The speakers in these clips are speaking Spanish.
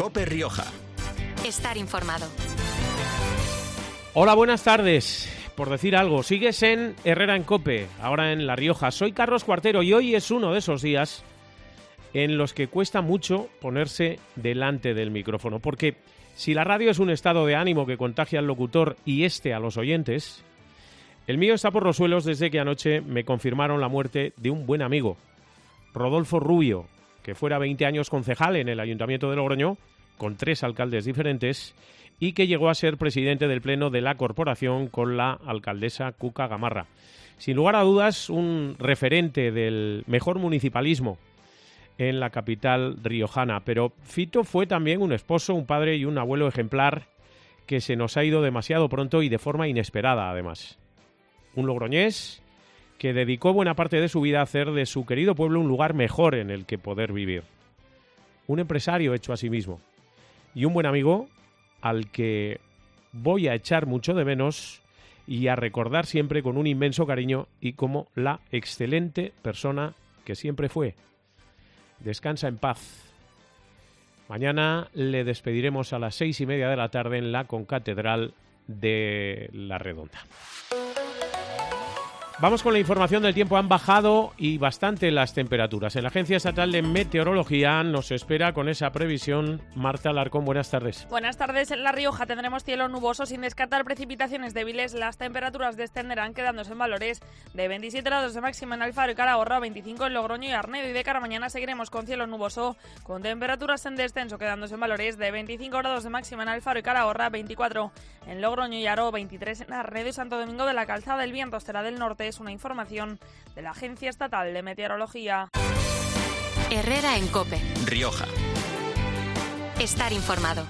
COPE Rioja. Estar informado. Hola, buenas tardes. Por decir algo, sigues en Herrera en COPE, ahora en La Rioja. Soy Carlos Cuartero y hoy es uno de esos días en los que cuesta mucho ponerse delante del micrófono, porque si la radio es un estado de ánimo que contagia al locutor y a los oyentes, el mío está por los suelos desde que anoche me confirmaron la muerte de un buen amigo, Rodolfo Rubio, que fuera 20 años concejal en el Ayuntamiento de Logroño, con 3 alcaldes diferentes, y que llegó a ser presidente del Pleno de la Corporación con la alcaldesa Cuca Gamarra. Sin lugar a dudas, un referente del mejor municipalismo en la capital riojana. Pero Fito fue también un esposo, un padre y un abuelo ejemplar que se nos ha ido demasiado pronto y de forma inesperada, además. Un logroñés que dedicó buena parte de su vida a hacer de su querido pueblo un lugar mejor en el que poder vivir. Un empresario hecho a sí mismo. Y un buen amigo al que voy a echar mucho de menos y a recordar siempre con un inmenso cariño y como la excelente persona que siempre fue. Descansa en paz. Mañana le despediremos a las 6:30 de la tarde en la concatedral de La Redonda. Vamos con la información del tiempo. Han bajado y bastante las temperaturas. En la Agencia Estatal de Meteorología nos espera con esa previsión Marta Alarcón. Buenas tardes. Buenas tardes. En La Rioja tendremos cielo nuboso sin descartar precipitaciones débiles. Las temperaturas descenderán quedándose en valores de 27 grados de máxima en Alfaro y Calahorra, 25 en Logroño y Arnedo. Y de cara a mañana seguiremos con cielo nuboso con temperaturas en descenso quedándose en valores de 25 grados de máxima en Alfaro y Calahorra, 24 en Logroño y Aro, 23 en Arnedo y Santo Domingo de la Calzada. El viento será del norte. Es una información de la Agencia Estatal de Meteorología. Herrera en COPE. Rioja. Estar informado.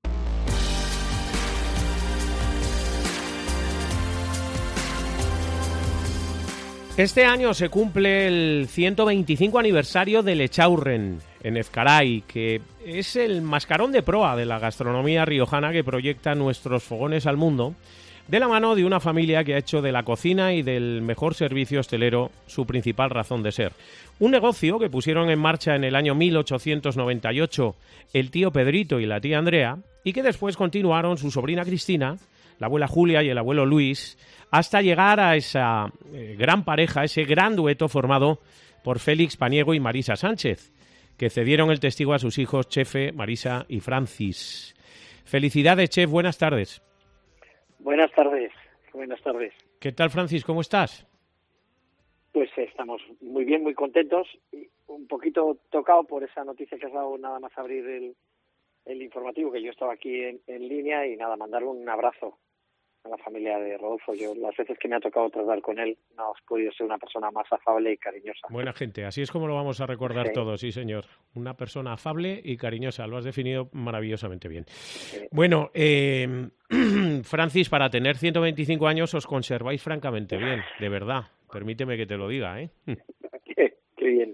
Este año se cumple el 125 aniversario del Echaurren en Ezcaray, que es el mascarón de proa de la gastronomía riojana que proyecta nuestros fogones al mundo, de la mano de una familia que ha hecho de la cocina y del mejor servicio hostelero su principal razón de ser. Un negocio que pusieron en marcha en el año 1898 el tío Pedrito y la tía Andrea, y que después continuaron su sobrina Cristina, la abuela Julia y el abuelo Luis, hasta llegar a esa gran pareja, ese gran dueto formado por Félix Paniego y Marisa Sánchez, que cedieron el testigo a sus hijos Chefe, Marisa y Francis. Felicidades, Chef, buenas tardes. Buenas tardes, buenas tardes. ¿Qué tal, Francis? ¿Cómo estás? Pues estamos muy bien, muy contentos, y un poquito tocado por esa noticia que has dado nada más abrir el informativo, que yo estaba aquí en línea, y nada, mandarle un abrazo a la familia de Rodolfo. Yo, las veces que me ha tocado tratar con él, no has podido ser una persona más afable y cariñosa. Buena gente, así es como lo vamos a recordar Sí. todos, sí señor. Una persona afable y cariñosa, lo has definido maravillosamente bien. Sí. Bueno, Francis, para tener 125 años os conserváis francamente bien, de verdad. Permíteme que te lo diga, ¿eh? Qué bien.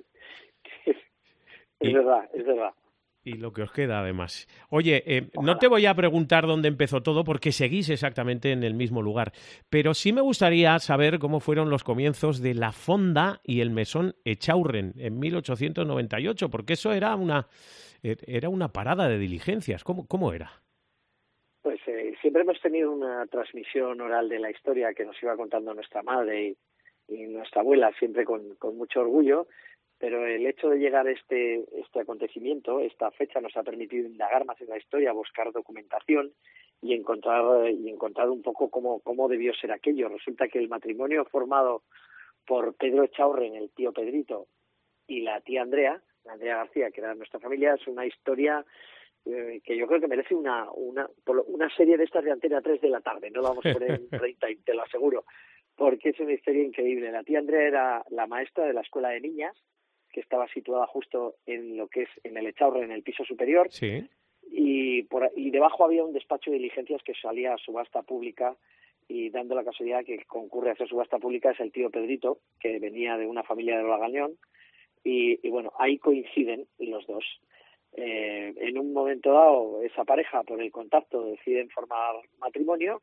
Es verdad, es verdad. Y lo que os queda, además. Oye, no te voy a preguntar dónde empezó todo, porque seguís exactamente en el mismo lugar. Pero sí me gustaría saber cómo fueron los comienzos de la Fonda y el Mesón Echaurren en 1898, porque eso era una parada de diligencias. ¿Cómo era? Pues siempre hemos tenido una transmisión oral de la historia que nos iba contando nuestra madre y nuestra abuela, siempre con mucho orgullo. Pero el hecho de llegar a este acontecimiento, esta fecha, nos ha permitido indagar más en la historia, buscar documentación y encontrar un poco cómo debió ser aquello. Resulta que el matrimonio formado por Pedro Echaurren, el tío Pedrito, y la tía Andrea García, que era nuestra familia, es una historia que yo creo que merece una serie de estas de Antena 3 de la tarde. No la vamos a poner en 30, te lo aseguro, porque es una historia increíble. La tía Andrea era la maestra de la escuela de niñas, que estaba situada justo en lo que es en el Echaurren, en el piso superior. Sí. Y debajo había un despacho de diligencias que salía a subasta pública, y dando la casualidad que concurre a hacer subasta pública es el tío Pedrito, que venía de una familia de Lagañón, y bueno, ahí coinciden los dos. En un momento dado, esa pareja, por el contacto, deciden formar matrimonio,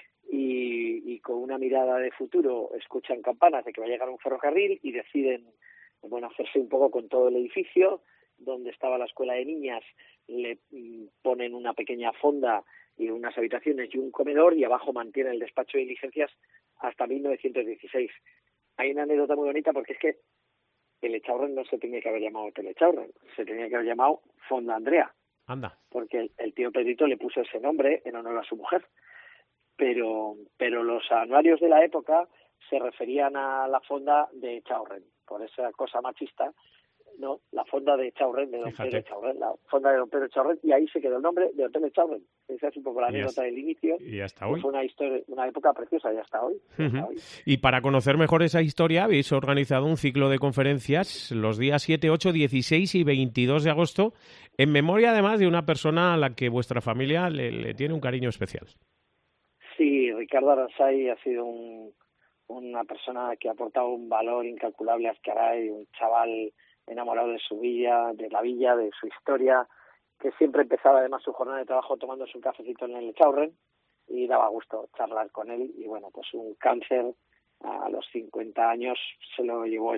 y con una mirada de futuro escuchan campanas de que va a llegar un ferrocarril y deciden hacerse un poco con todo el edificio, donde estaba la escuela de niñas, le ponen una pequeña fonda y unas habitaciones y un comedor, y abajo mantiene el despacho de diligencias hasta 1916. Hay una anécdota muy bonita, porque es que el Echaurren no se tenía que haber llamado Hotel Echaurren, se tenía que haber llamado Fonda Andrea. Anda. Porque el tío Pedrito le puso ese nombre en honor a su mujer. Pero los anuarios de la época se referían a la fonda de Echaurren, por esa cosa machista. No, la fonda de Echaurren, de don Pedro Echaurren, la fonda de don Pedro Echaurren, y ahí se quedó el nombre de Hotel Echaurren. Esa es un poco la anécdota del inicio. Y hasta hoy. Fue una época preciosa, y hasta hoy. Y para conocer mejor esa historia, habéis organizado un ciclo de conferencias los días 7, 8, 16 y 22 de agosto, en memoria además de una persona a la que vuestra familia le tiene un cariño especial. Sí, Ricardo Aransay ha sido una persona que ha aportado un valor incalculable a Azcaray, un chaval enamorado de su villa, de su historia, que siempre empezaba además su jornada de trabajo tomándose un cafecito en el Echaurren, y daba gusto charlar con él. Y bueno, pues un cáncer a los 50 años se lo llevó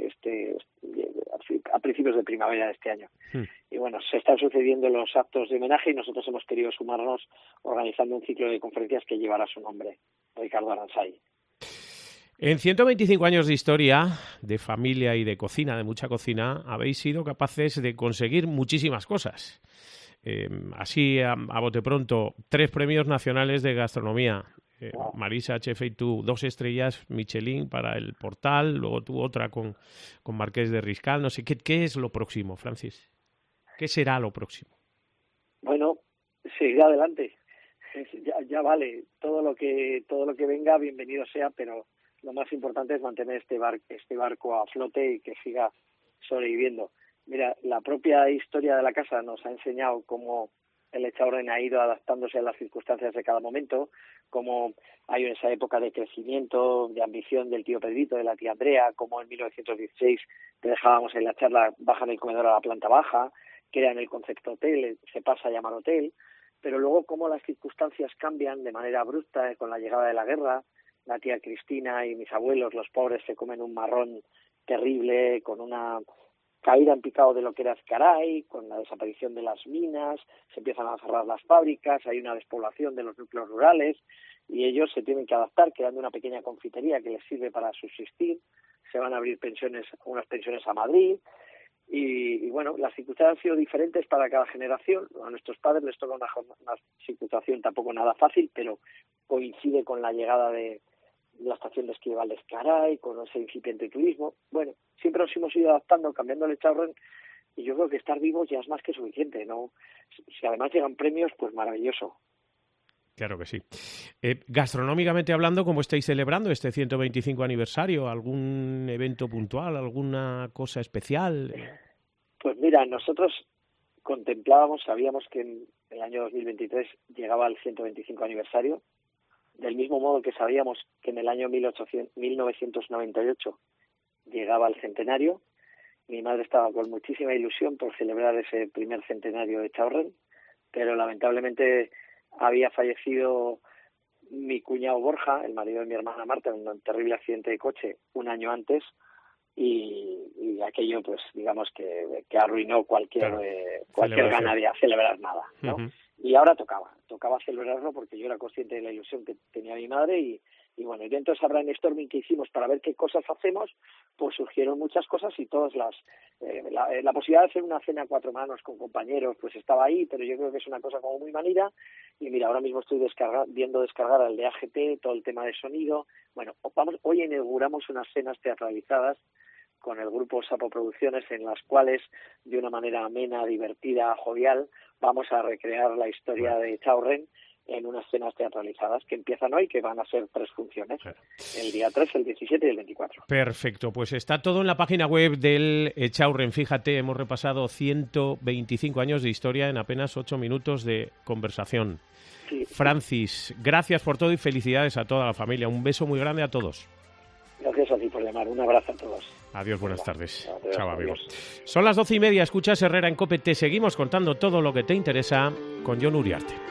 a principios de primavera de este año. Y bueno, se están sucediendo los actos de homenaje y nosotros hemos querido sumarnos organizando un ciclo de conferencias que llevará su nombre, Ricardo Aransay. En 125 años de historia, de familia y de cocina, de mucha cocina, habéis sido capaces de conseguir muchísimas cosas. Así, a bote pronto, 3 premios nacionales de gastronomía. Marisa, Chef y tú, 2 estrellas Michelin para el Portal, luego tú otra con Marqués de Riscal. No sé, ¿qué es lo próximo, Francis? ¿Qué será lo próximo? Bueno, seguir adelante. Ya vale, todo lo que venga, bienvenido sea, pero lo más importante es mantener este barco a flote y que siga sobreviviendo. Mira, la propia historia de la casa nos ha enseñado cómo el Echaurren ha ido adaptándose a las circunstancias de cada momento, cómo hay esa época de crecimiento, de ambición del tío Pedrito, de la tía Andrea, cómo en 1916 te dejábamos en la charla, bajan el comedor a la planta baja, crean el concepto hotel, se pasa a llamar hotel, pero luego cómo las circunstancias cambian de manera abrupta con la llegada de la guerra. La tía Cristina y mis abuelos, los pobres, se comen un marrón terrible, con una caída en picado de lo que era Azcaray, con la desaparición de las minas, se empiezan a cerrar las fábricas, hay una despoblación de los núcleos rurales, y ellos se tienen que adaptar creando una pequeña confitería que les sirve para subsistir. Se van a abrir unas pensiones a Madrid, y bueno, las circunstancias han sido diferentes para cada generación. A nuestros padres les toca una situación tampoco nada fácil, pero coincide con la llegada de la estación de esquí de Valdezcaray, con ese incipiente turismo. Bueno, siempre nos hemos ido adaptando, cambiando el Echaurren, y yo creo que estar vivos ya es más que suficiente, ¿no? Si además llegan premios, pues maravilloso. Claro que sí. Gastronómicamente hablando, ¿cómo estáis celebrando este 125 aniversario? ¿Algún evento puntual? ¿Alguna cosa especial? Pues mira, nosotros sabíamos que en el año 2023 llegaba el 125 aniversario, del mismo modo que sabíamos que en el año 1998 llegaba el centenario. Mi madre estaba con muchísima ilusión por celebrar ese primer centenario de Echaurren, pero lamentablemente había fallecido mi cuñado Borja, el marido de mi hermana Marta, en un terrible accidente de coche un año antes, y aquello, pues digamos que arruinó cualquier gana de celebrar nada, ¿no? Y ahora tocaba celebrarlo, porque yo era consciente de la ilusión que tenía mi madre, y bueno, y dentro de esa brainstorming que hicimos para ver qué cosas hacemos, pues surgieron muchas cosas, y todas la posibilidad de hacer una cena a 4 manos con compañeros, pues estaba ahí, pero yo creo que es una cosa como muy manida. Y mira, ahora mismo estoy viendo descargar al de AGT, todo el tema de sonido. Bueno, hoy inauguramos unas cenas teatralizadas con el grupo Sapo Producciones, en las cuales, de una manera amena, divertida, jovial, vamos a recrear la historia de Echaurren en unas cenas teatralizadas que empiezan hoy, que van a ser 3 funciones, el día 3, el 17 y el 24. Perfecto, pues está todo en la página web del Echaurren. Fíjate, hemos repasado 125 años de historia en apenas 8 minutos de conversación. Sí. Francis, gracias por todo y felicidades a toda la familia. Un beso muy grande a todos. Gracias a ti por llamar. Un abrazo a todos. Adiós, buenas tardes. Adiós, chao, amigos. Son las 12:30, escuchas Herrera en COPE. Te seguimos contando todo lo que te interesa con Jon Uriarte.